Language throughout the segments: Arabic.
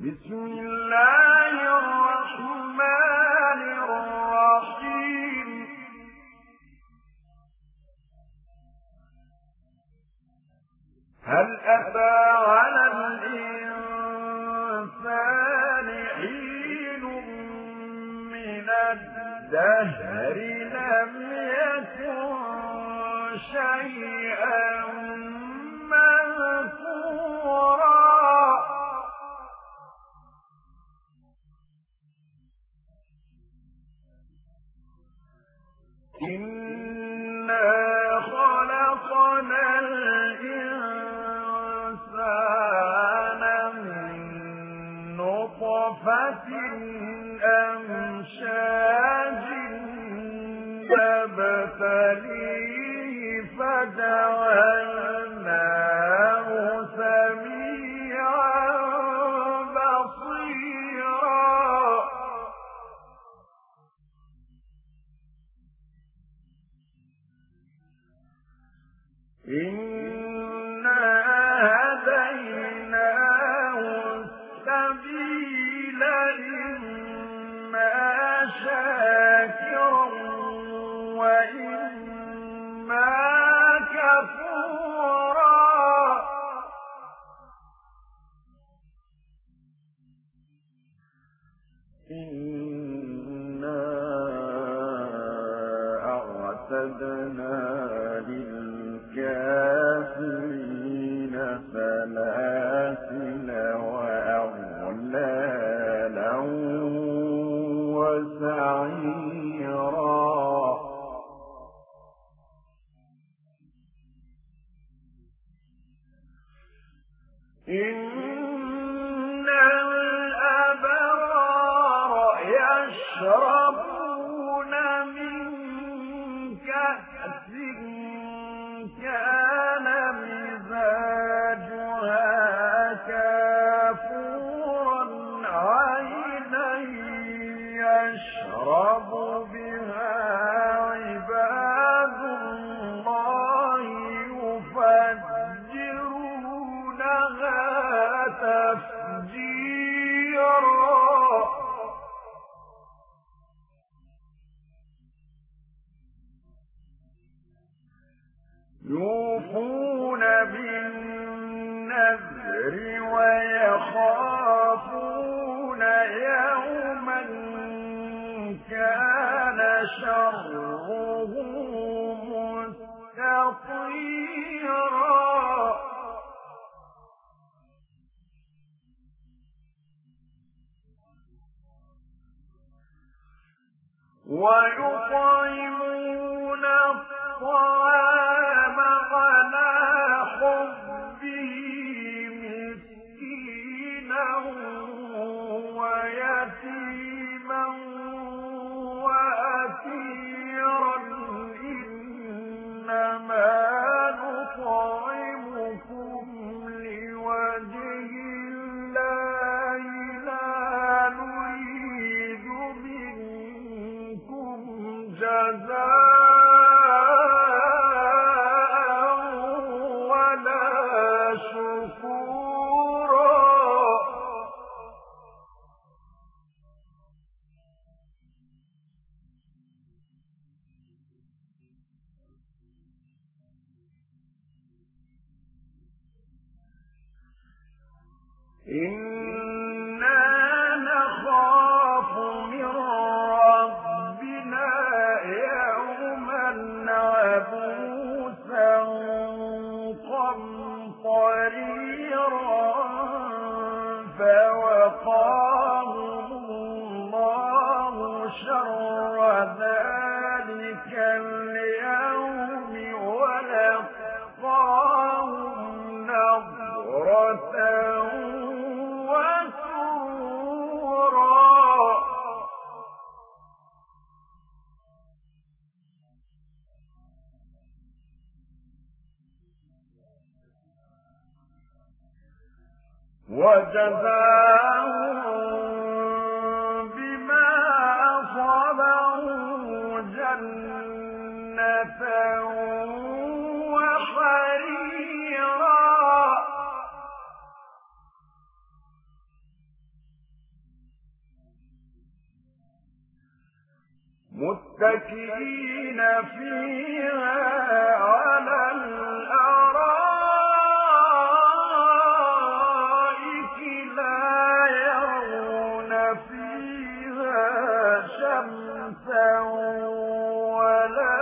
بسم الله الرحمن الرحيم. هل أتى على الإنسان حين من الدهر لم يكن شيئا مذكورا إنا خلقنا الإنسان من نطفة أمشاج نبتليه فجعلناه سميعا بصيرا. إنا هديناه السبيل إما شاكرا وإما كفورا. إنا أعتدنا للكافرين سلاسل وأغلالا وسعيرا. إن الأبرار يشربون من كأس كان مزاجها كافورا عينا يشرب بها عباد الله يفجرونها تفجيرا. يوفون بالنذر ويخافون يوما كان شره مستطيرا. ويطعمون الطعام على حبه مسكينا ويتيما وأسيرا. إنما نطعمكم لوجه الله لا نريد منكم جزاء ولا شكورا. إنا نخاف من ربنا يوما عبوسا قمطريرا. فوقاهم الله شر ذلك اليوم ولقاهم نضرة وسرورا. وجزاهم بما صبروا جنة وحريرا. متكئين فيها على الأرائك لا يرون فيها شمسا ولا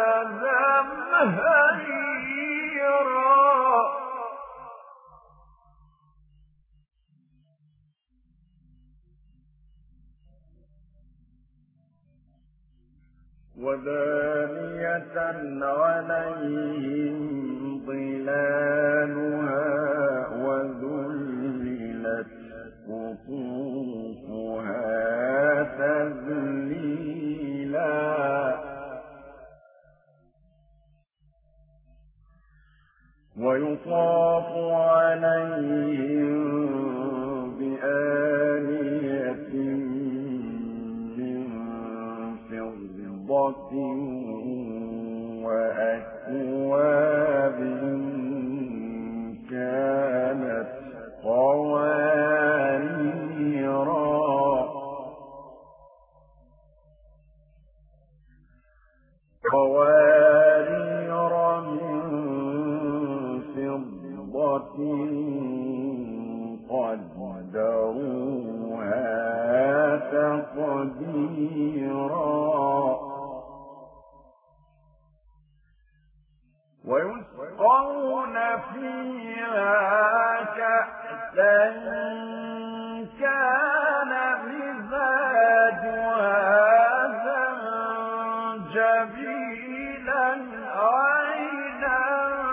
زمهريرا ودانية عليهم ظلالها وذللت قطوفها تذليلا ويطاف عليهم بآنية وأكواب كانت قوارير من فضة قدروها تقديرا ويسقون فيها كأسا كان مزاجها زنجبيلا عينا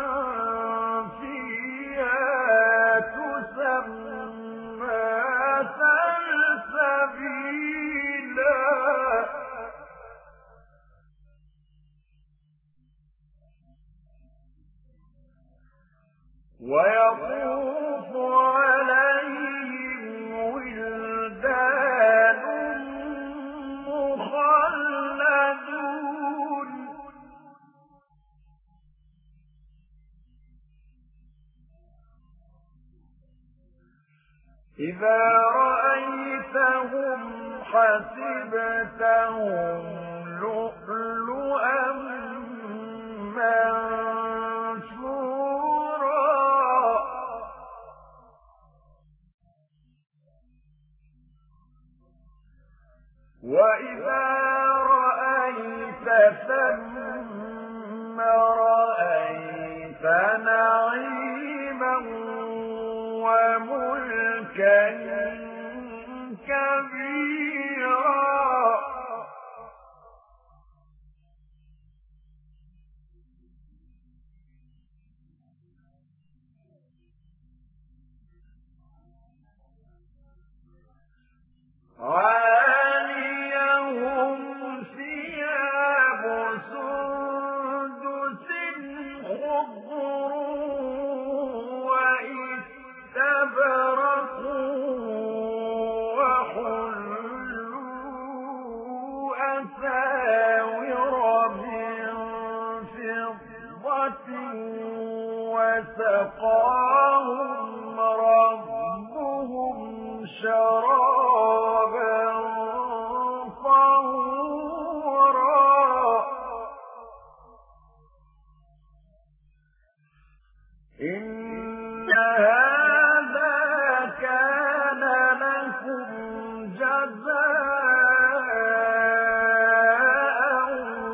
فيها تسمى سلسبيلا ويطوف عليهم ولدان مخلدون إذا رأيتهم حسبتهم لؤلؤا وإذا رأيت ثم رأيت نعيما وملكا كبيرا عاليهم ثياب سندس خضر واستبرق وحلوا أساور من فضة وسقاهم ربهم شرابا طهورا إن هذا كان لكم جزاء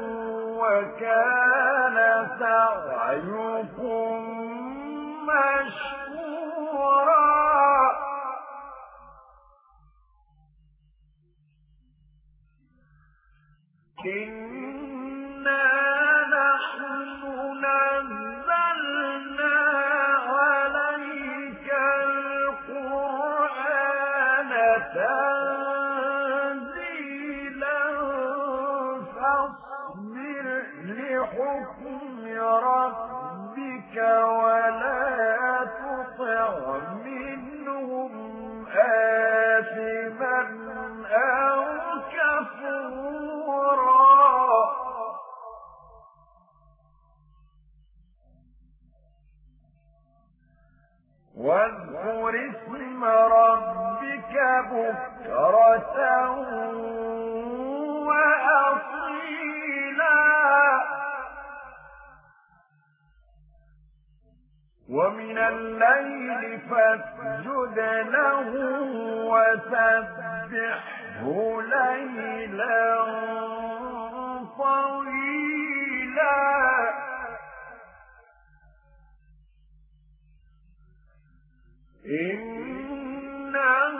وكان سعيكم مشكورا إنا نحن نزلنا عليك القرآن تنزيلا فاصبر لحكم ربك ولا تطع منهم آثما أو كفورا واذكر اسم ربك بكرة وأصيلا ومن الليل فاسجد له وسبحه ليلا طويلا إن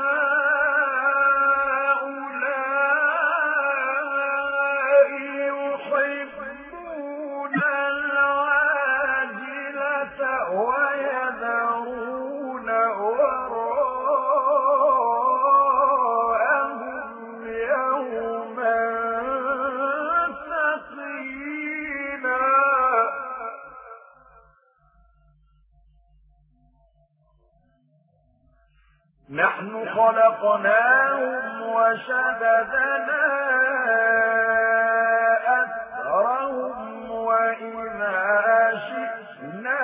هؤلاء يحبون العاجلة ويذرون وراءهم يوما ثقيلا نحن خلقناهم وشددنا أسرهم وإذا شئنا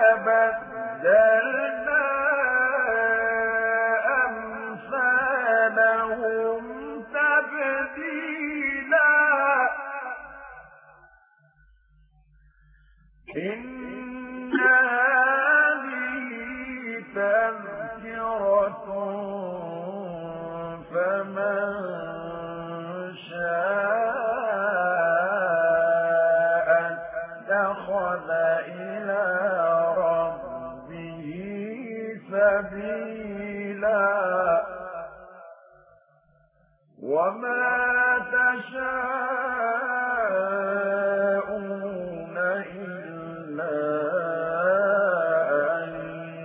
بدلنا أمثالهم تبديلا إن هذه تذكرة فمن شاء اتخذ إلى ربه سبيلا وما تشاءون إلا أن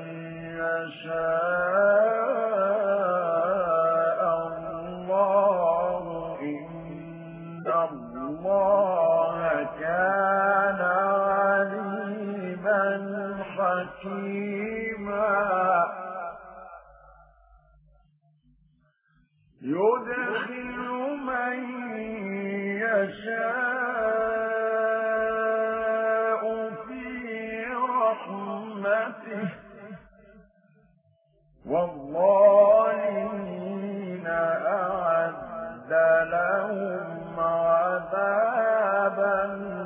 يشاء الله إن الله كان عليما حكيما يدخل من يشاء في رحمته والظالمين أعد لهم عذابا